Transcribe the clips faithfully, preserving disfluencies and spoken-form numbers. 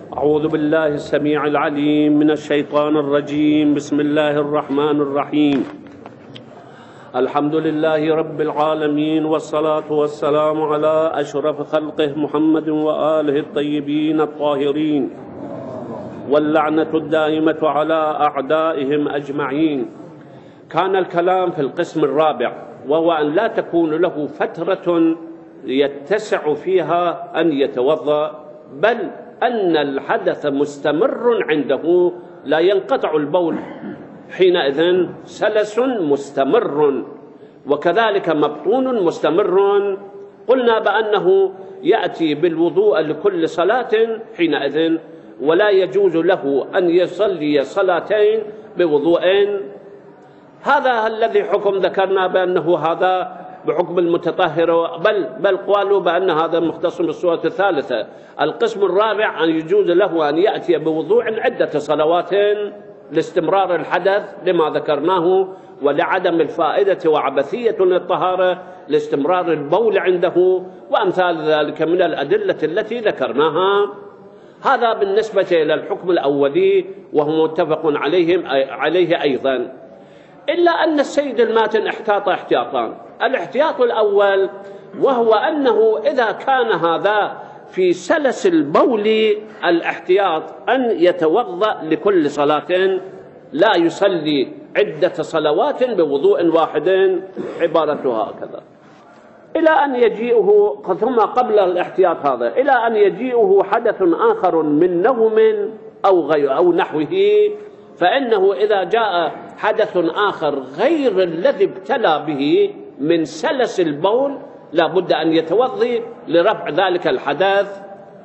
أعوذ بالله السميع العليم من الشيطان الرجيم. بسم الله الرحمن الرحيم. الحمد لله رب العالمين، والصلاة والسلام على أشرف خلقه محمد وآله الطيبين الطاهرين، واللعنة الدائمة على أعدائهم أجمعين. كان الكلام في القسم الرابع، وهو أن لا تكون له فترة يتسع فيها أن يتوضأ، بل أن الحدث مستمر عنده لا ينقطع البول، حينئذ سلس مستمر، وكذلك مبطون مستمر. قلنا بأنه يأتي بالوضوء لكل صلاة حينئذ، ولا يجوز له أن يصلي صلاتين بوضوء. هذا الذي حكم ذكرنا بأنه هذا بحكم المتطهر، بل بل قالوا بأن هذا مختص بالصورة الثالثة. القسم الرابع أن يجوز له أن يأتي بوضوء عدة صلوات لاستمرار الحدث لما ذكرناه، ولعدم الفائدة وعبثية للطهارة، لاستمرار البول عنده، وأمثال ذلك من الأدلة التي ذكرناها. هذا بالنسبة إلى الحكم الأولي، وهو متفق عليهم عليه أيضا. إلا أن السيد الماتن احتاط احتياطان. الاحتياط الأول وهو أنه إذا كان هذا في سلس البول، الاحتياط أن يتوضأ لكل صلاة، لا يصلي عدة صلوات بوضوء واحد، عبارتها هكذا، إلى أن يجيئه، ثم قبل الاحتياط هذا إلى أن يجيئه حدث آخر من نوم أو غير أو نحوه، فإنه إذا جاء حدث آخر غير الذي ابتلى به من سلس البول لا بد أن يتوضي لرفع ذلك الحدث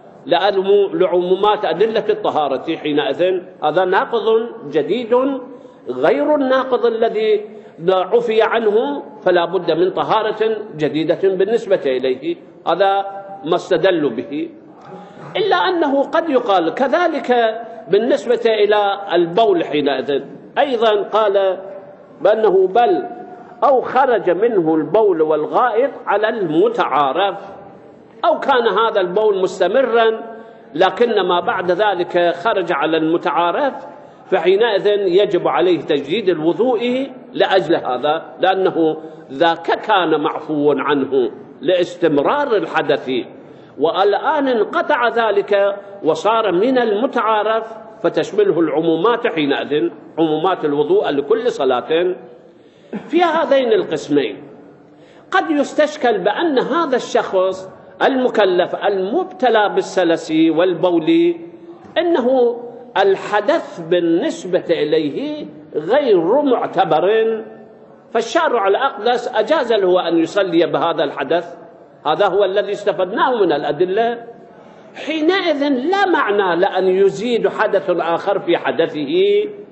لعمومات أدلة الطهارة. حينئذ هذا ناقض جديد غير الناقض الذي عفي عنه، فلا بد من طهارة جديدة بالنسبة إليه. هذا ما استدلوا به. إلا أنه قد يقال كذلك بالنسبة إلى البول، حينئذ أيضا قال بأنه بل أو خرج منه البول والغائط على المتعارف، أو كان هذا البول مستمرا لكن ما بعد ذلك خرج على المتعارف، فحينئذ يجب عليه تجديد الوضوء لأجل هذا، لأنه ذاك كان معفو عنه لاستمرار الحدث، والآن انقطع ذلك وصار من المتعارف، فتشمله العمومات حينئذ، عمومات الوضوء لكل صلاة. في هذين القسمين قد يستشكل بأن هذا الشخص المكلف المبتلى بالسلس والبول أنه الحدث بالنسبة إليه غير معتبر، فالشارع الأقدس أجاز له أن يصلي بهذا الحدث. هذا هو الذي استفدناه من الأدلة. حينئذ لا معنى لأن يزيد حدث آخر في حدثه،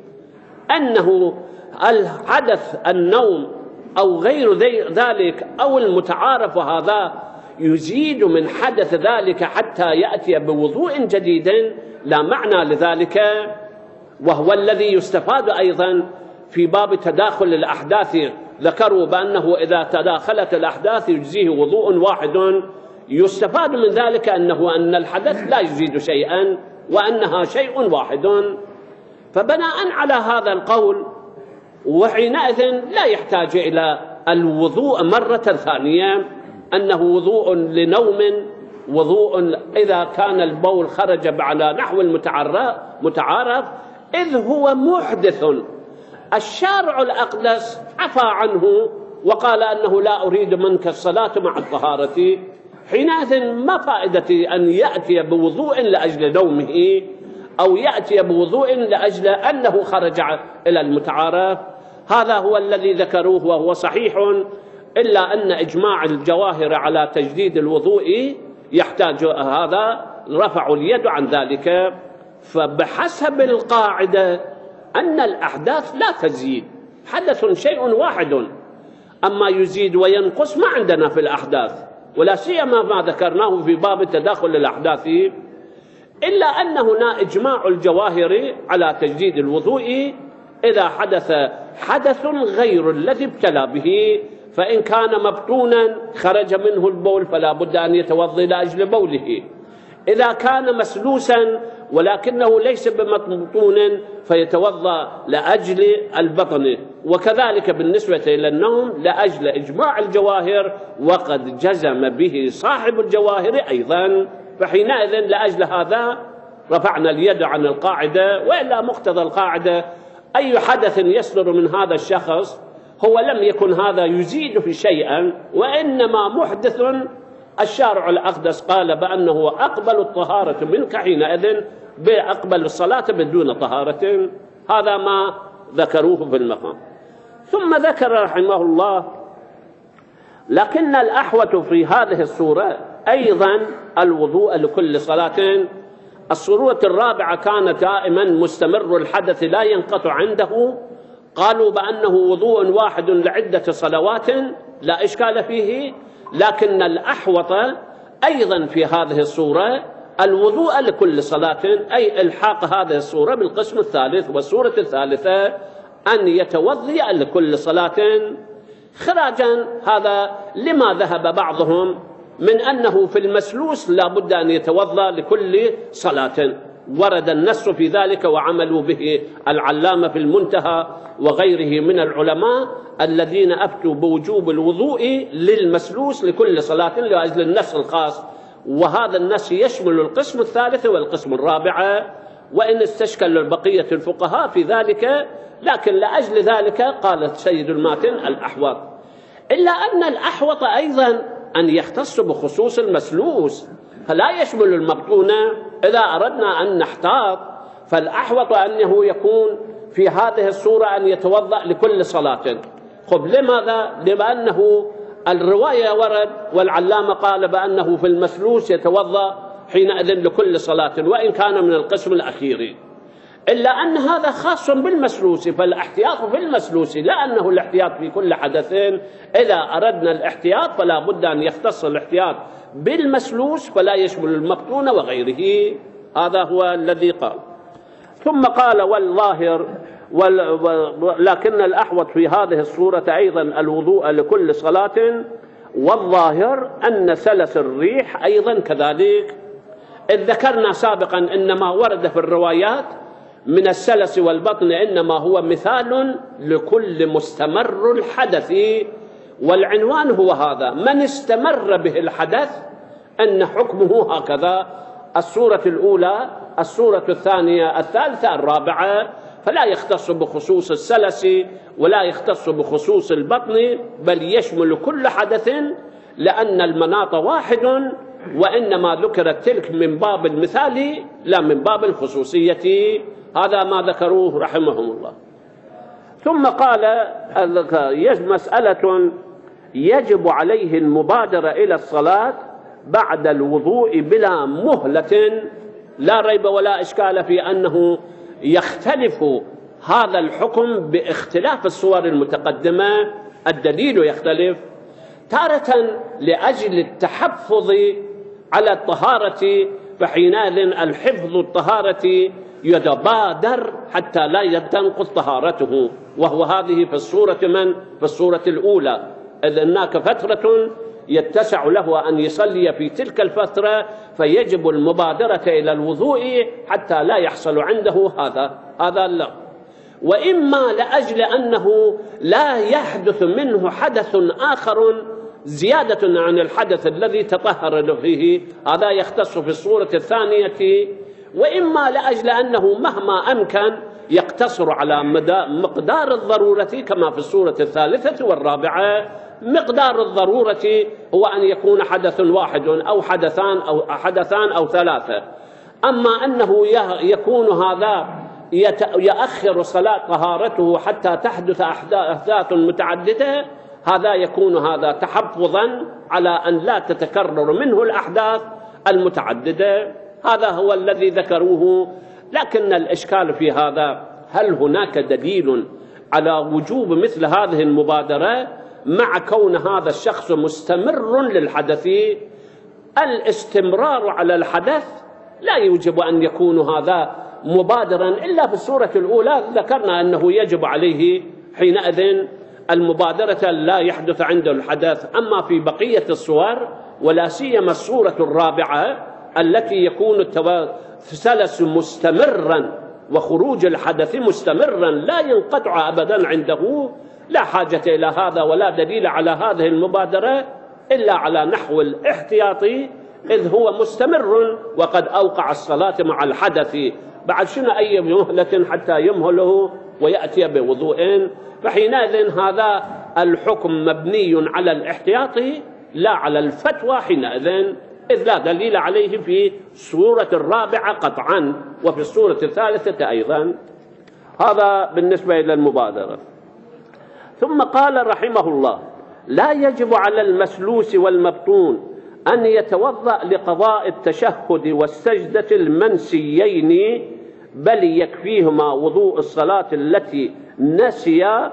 أنه الحدث النوم أو غير ذلك أو المتعارف، هذا يزيد من حدث ذلك حتى يأتي بوضوء جديد، لا معنى لذلك. وهو الذي يستفاد أيضا في باب تداخل الأحداث. ذكروا بأنه إذا تداخلت الأحداث يجزيه وضوء واحد. يستفاد من ذلك أنه أن الحدث لا يزيد شيئا، وأنها شيء واحد. فبناء على هذا القول، وحينئذ لا يحتاج إلى الوضوء مرة ثانية، أنه وضوء لنوم، وضوء إذا كان البول خرج على نحو المتعارف، إذ هو محدث. الشارع الأقدس عفى عنه وقال أنه لا أريد منك الصلاة مع الطهارة. حينئذ ما فائدة أن يأتي بوضوء لأجل نومه، أو يأتي بوضوء لأجل أنه خرج إلى المتعارف. هذا هو الذي ذكروه وهو صحيح، إلا أن إجماع الجواهر على تجديد الوضوء يحتاج هذا، رفعوا اليد عن ذلك. فبحسب القاعدة أن الأحداث لا تزيد، حدث شيء واحد، أما يزيد وينقص ما عندنا في الأحداث، ولا سيما ما ذكرناه في باب تداخل الأحداث. إلا أن هنا إجماع الجواهر على تجديد الوضوء إذا حدث حدث غير الذي ابتلى به، فإن كان مبطونا خرج منه البول فلا بد أن يتوضأ لأجل بوله. إذا كان مسلوسا ولكنه ليس بمبطون فيتوضأ لأجل البطن، وكذلك بالنسبة إلى النوم لأجل إجماع الجواهر، وقد جزم به صاحب الجواهر أيضا، فحينئذ لأجل هذا رفعنا اليد عن القاعدة. وإلا مقتضى القاعدة أي حدث يصدر من هذا الشخص هو لم يكن هذا يزيد في شيئا، وإنما محدث الشارع الأقدس قال بأنه أقبل الطهارة منك حينئذ بأقبل الصلاة بدون طهارة. هذا ما ذكروه في المقام. ثم ذكر رحمه الله: لكن الأحوط في هذه الصورة أيضا الوضوء لكل صلاة. الصورة الرابعة كان دائما مستمر الحدث لا ينقطع عنده، قالوا بأنه وضوء واحد لعدة صلوات لا إشكال فيه، لكن الأحوط أيضا في هذه الصورة الوضوء لكل صلاة، أي إلحاق هذه الصورة بالقسم الثالث. والصورة الثالثة أن يتوضأ لكل صلاة خراجا. هذا لما ذهب بعضهم من أنه في المسلوس لا بد أن يتوضأ لكل صلاة، ورد النص في ذلك وعملوا به العلامة في المنتهى وغيره من العلماء الذين أفتوا بوجوب الوضوء للمسلوس لكل صلاة لأجل النص الخاص. وهذا النص يشمل القسم الثالث والقسم الرابع، وإن استشكل بقية الفقهاء في ذلك، لكن لأجل ذلك قال سيد الماتن الأحوط. إلا أن الأحوط أيضا أن يختص بخصوص المسلوس فلا يشمل المبطون. إذا أردنا أن نحتاط فالأحوط أنه يكون في هذه الصورة أن يتوضأ لكل صلاة. خب لماذا؟ لأنه الرواية ورد والعلامة قال بأنه في المسلوس يتوضأ حينئذ لكل صلاة، وإن كان من القسم الأخير. إلا أن هذا خاص بالمسلوس، فالاحتياط في المسلوس لا أنه الاحتياط في كل حدث. إذا أردنا الاحتياط فلا بد أن يختص الاحتياط بالمسلوس فلا يشمل المبطون وغيره. هذا هو الذي قال. ثم قال: والظاهر وال... لكن الأحوط في هذه الصورة أيضا الوضوء لكل صلاة، والظاهر أن سلس الريح أيضا كذلك. إذ ذكرنا سابقا إن ما ورد في الروايات من السلس والبطن إنما هو مثال لكل مستمر الحدث، والعنوان هو هذا: من استمر به الحدث أن حكمه هكذا. الصورة الأولى، الصورة الثانية، الثالثة، الرابعة، فلا يختص بخصوص السلس ولا يختص بخصوص البطن، بل يشمل كل حدث، لأن المناط واحد، وإنما ذكرت تلك من باب المثال لا من باب الخصوصية. هذا ما ذكروه رحمهم الله. ثم قال: مسألة يجب عليه المبادرة إلى الصلاة بعد الوضوء بلا مهلة. لا ريب ولا إشكال في أنه يختلف هذا الحكم باختلاف الصور المتقدمة. الدليل يختلف، تارة لأجل التحفظ على الطهارة، فحينئذ الحفظ الطهارة يتبادر حتى لا تنقض طهارته، وهو هذه في الصورة من؟ في الصورة الأولى، إذ هناك فترة يتسع له أن يصلي في تلك الفترة، فيجب المبادرة إلى الوضوء حتى لا يحصل عنده هذا هذا لا. وإما لأجل أنه لا يحدث منه حدث آخر زيادة عن الحدث الذي تطهر فيه، هذا يختص في الصورة الثانية. وإما لأجل أنه مهما أمكن يقتصر على مقدار الضرورة كما في الصورة الثالثة والرابعة. مقدار الضرورة هو أن يكون حدث واحد أو حدثان أو حدثان أو ثلاثة. أما أنه يكون هذا يأخر صلاة طهارته حتى تحدث أحداث متعددة، هذا يكون هذا تحفظا على أن لا تتكرر منه الأحداث المتعددة. هذا هو الذي ذكروه. لكن الإشكال في هذا: هل هناك دليل على وجوب مثل هذه المبادرة مع كون هذا الشخص مستمر للحدث؟ الاستمرار على الحدث لا يوجب أن يكون هذا مبادرا، إلا في الصورة الأولى ذكرنا أنه يجب عليه حينئذ المبادرة لا يحدث عنده الحدث. أما في بقية الصور ولا سيما الصورة الرابعة التي يكون السلس مستمرا وخروج الحدث مستمرا لا ينقطع أبدا عنده، لا حاجة إلى هذا ولا دليل على هذه المبادرة إلا على نحو الاحتياطي، إذ هو مستمر وقد أوقع الصلاة مع الحدث، بعد شنو أي مهلة حتى يمهله ويأتي بوضوء؟ فحينئذ هذا الحكم مبني على الاحتياطي لا على الفتوى حينئذ، إذ لا دليل عليه في السورة الرابعة قطعا وفي السورة الثالثة أيضا. هذا بالنسبة إلى المبادرة. ثم قال رحمه الله: لا يجب على المسلوس والمبطون أن يتوضأ لقضاء التشهد والسجدة المنسيين، بل يكفيهما وضوء الصلاة التي نسي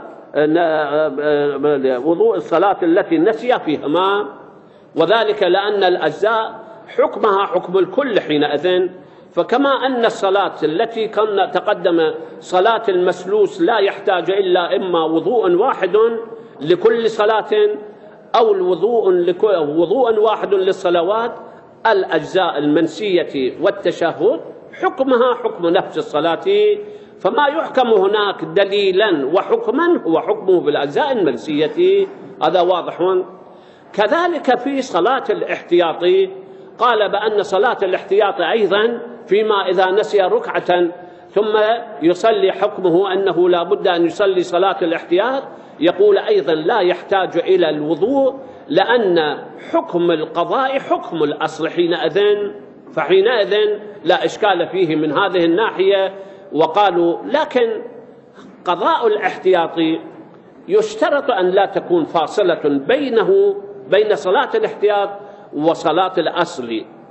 وضوء الصلاة التي نسي فيهما، وذلك لأن الأجزاء حكمها حكم الكل حينئذ. فكما أن الصلاة التي كان تقدم صلاة المسلوس لا يحتاج إلا إما وضوء واحد لكل صلاة أو الوضوء وضوء واحد للصلوات، الأجزاء المنسية والتشهد حكمها حكم نفس الصلاة، فما يحكم هناك دليلا وحكما هو حكمه بالأجزاء المنسية. هذا واضح. كذلك في صلاة الاحتياطي قال بأن صلاة الاحتياطي أيضا فيما إذا نسي ركعة ثم يصلي حكمه أنه لا بد أن يصلي صلاة الاحتياط، يقول أيضا لا يحتاج إلى الوضوء لأن حكم القضاء حكم الأصل حينئذ، فحينئذ لا إشكال فيه من هذه الناحية. وقالوا لكن قضاء الاحتياطي يشترط أن لا تكون فاصلة بينه بين صلاة الاحتياط وصلاة الأصل،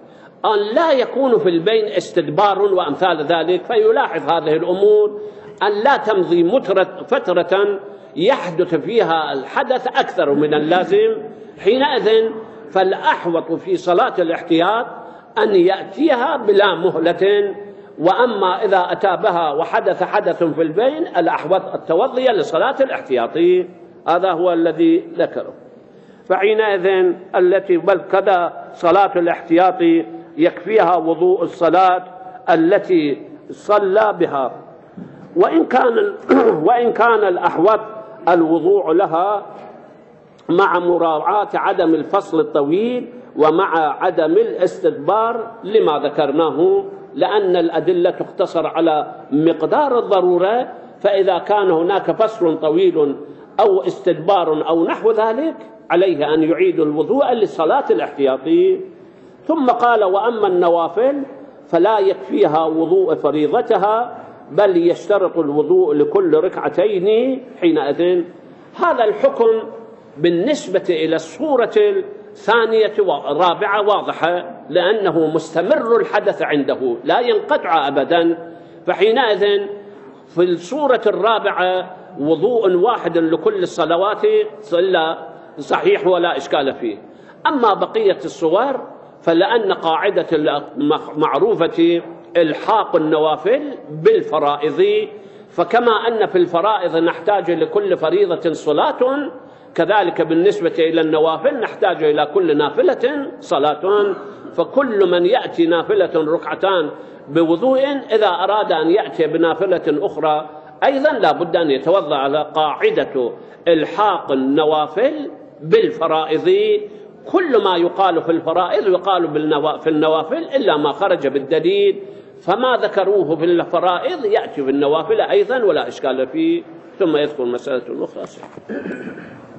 أن لا يكون في البين استدبار وأمثال ذلك، فيلاحظ هذه الأمور أن لا تمضي فترة يحدث فيها الحدث أكثر من اللازم، حينئذ فالأحوط في صلاة الاحتياط أن يأتيها بلا مهلة، وأما إذا أتى بها وحدث حدث في البين الأحوط التوضي لصلاة الاحتياطي. هذا هو الذي ذكره. فحينئذ التي بل كذا صلاة الاحتياطي يكفيها وضوء الصلاة التي صلى بها، وإن كان وإن كان الأحوط الوضوء لها مع مراعاة عدم الفصل الطويل ومع عدم الاستدبار لما ذكرناه، لأن الأدلة تقتصر على مقدار الضرورة، فإذا كان هناك فصل طويل أو استدبار أو نحو ذلك عليه أن يعيد الوضوء للصلاة الاحتياطي. ثم قال: وأما النوافل فلا يكفيها وضوء فريضتها، بل يشترط الوضوء لكل ركعتين حينئذ. هذا الحكم بالنسبة إلى الصورة الثانية والرابعة واضحة، لأنه مستمر الحدث عنده لا ينقطع أبدا، فحينئذ في الصورة الرابعة وضوء واحد لكل الصلوات صحيح ولا إشكال فيه. أما بقية الصور فلأن قاعدة المعروفة إلحاق النوافل بالفرائض، فكما أن في الفرائض نحتاج لكل فريضة صلاة، كذلك بالنسبة إلى النوافل نحتاج إلى كل نافلة صلاة، فكل من يأتي نافلة ركعتان بوضوء إذا أراد أن يأتي بنافلة أخرى أيضا لا بد أن يتوضأ على قاعدة إلحاق النوافل بالفرائض. كل ما يقال في الفرائض يقال في النوافل إلا ما خرج بالدليل، فما ذكروه في الفرائض يأتي في النوافل أيضا ولا إشكال فيه. ثم يذكر مسألة أخرى.